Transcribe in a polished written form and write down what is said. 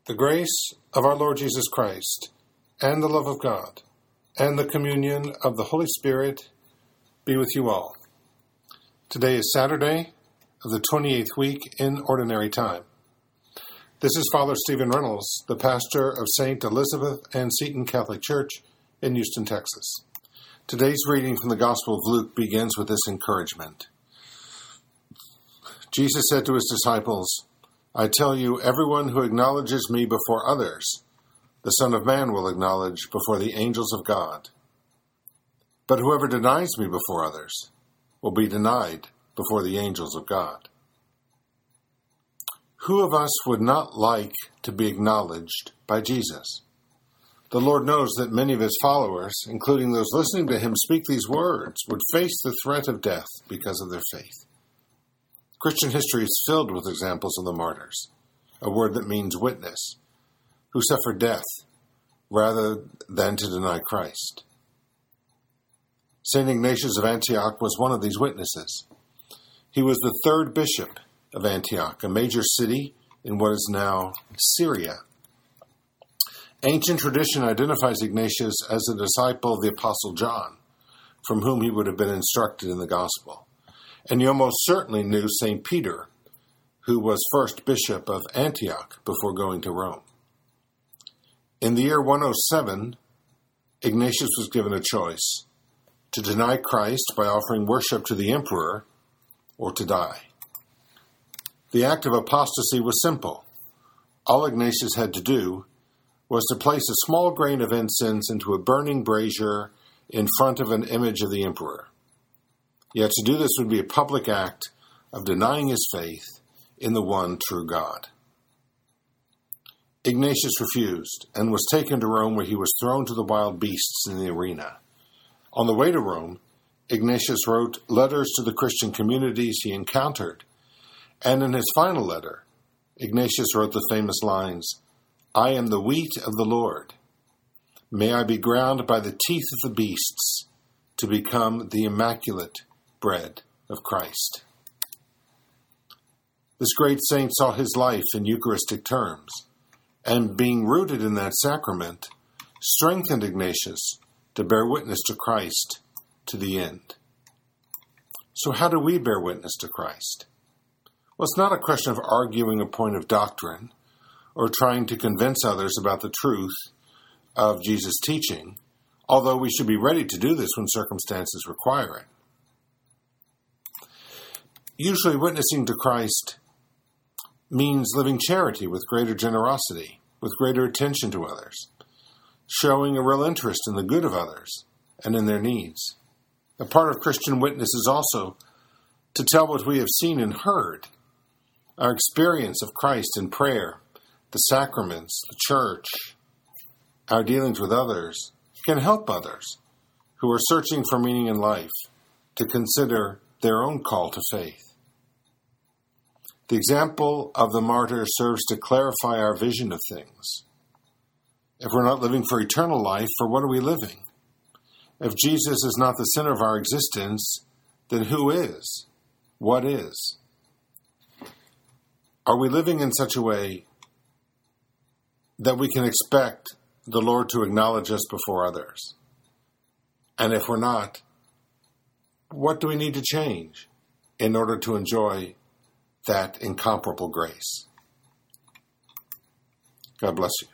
The grace of our Lord Jesus Christ, and the love of God, and the communion of the Holy Spirit be with you all. Today is Saturday of the 28th week in Ordinary Time. This is Father Stephen Reynolds, the pastor of St. Elizabeth Ann Seton Catholic Church in Houston, Texas. Today's reading from the Gospel of Luke begins with this encouragement. Jesus said to his disciples, I tell you, everyone who acknowledges me before others, the Son of Man will acknowledge before the angels of God. But whoever denies me before others will be denied before the angels of God. Who of us would not like to be acknowledged by Jesus? The Lord knows that many of his followers, including those listening to him speak these words, would face the threat of death because of their faith. Christian history is filled with examples of the martyrs, a word that means witness, who suffered death rather than to deny Christ. St. Ignatius of Antioch was one of these witnesses. He was the third bishop of Antioch, a major city in what is now Syria. Ancient tradition identifies Ignatius as a disciple of the Apostle John, from whom he would have been instructed in the gospel. And you almost certainly knew St. Peter, who was first bishop of Antioch before going to Rome. In the year 107, Ignatius was given a choice: to deny Christ by offering worship to the emperor, or to die. The act of apostasy was simple. All Ignatius had to do was to place a small grain of incense into a burning brazier in front of an image of the emperor. Yet to do this would be a public act of denying his faith in the one true God. Ignatius refused and was taken to Rome, where he was thrown to the wild beasts in the arena. On the way to Rome, Ignatius wrote letters to the Christian communities he encountered, and in his final letter, Ignatius wrote the famous lines, I am the wheat of the Lord. May I be ground by the teeth of the beasts to become the immaculate bread of Christ. This great saint saw his life in Eucharistic terms, and being rooted in that sacrament, strengthened Ignatius to bear witness to Christ to the end. So how do we bear witness to Christ? Well, it's not a question of arguing a point of doctrine or trying to convince others about the truth of Jesus' teaching, although we should be ready to do this when circumstances require it. Usually witnessing to Christ means living charity with greater generosity, with greater attention to others, showing a real interest in the good of others and in their needs. A part of Christian witness is also to tell what we have seen and heard. Our experience of Christ in prayer, the sacraments, the church, our dealings with others can help others who are searching for meaning in life to consider their own call to faith. The example of the martyr serves to clarify our vision of things. If we're not living for eternal life, for what are we living? If Jesus is not the center of our existence, then who is? What is? Are we living in such a way that we can expect the Lord to acknowledge us before others? And if we're not, what do we need to change in order to enjoy that incomparable grace? God bless you.